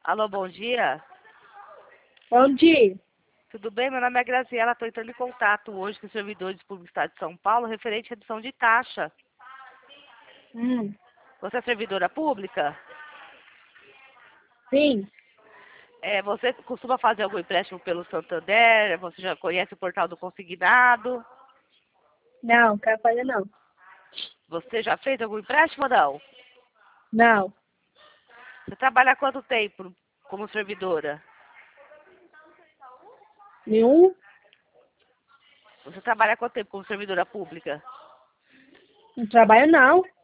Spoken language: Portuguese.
Alô, bom dia. Bom dia. Tudo bem? Meu nome é Graziela. Estou entrando em contato hoje com os servidores públicos do Estado de São Paulo, referente à redução de taxa. Hum, Você é servidora pública? sim. Você costuma fazer algum empréstimo pelo Santander? Você já conhece o portal do Consignado? Não, quero fazer não. Você já fez algum empréstimo ou não? Não. Você trabalha há quanto tempo como servidora? Nenhum? Você trabalha há quanto tempo como servidora pública? Não trabalho não.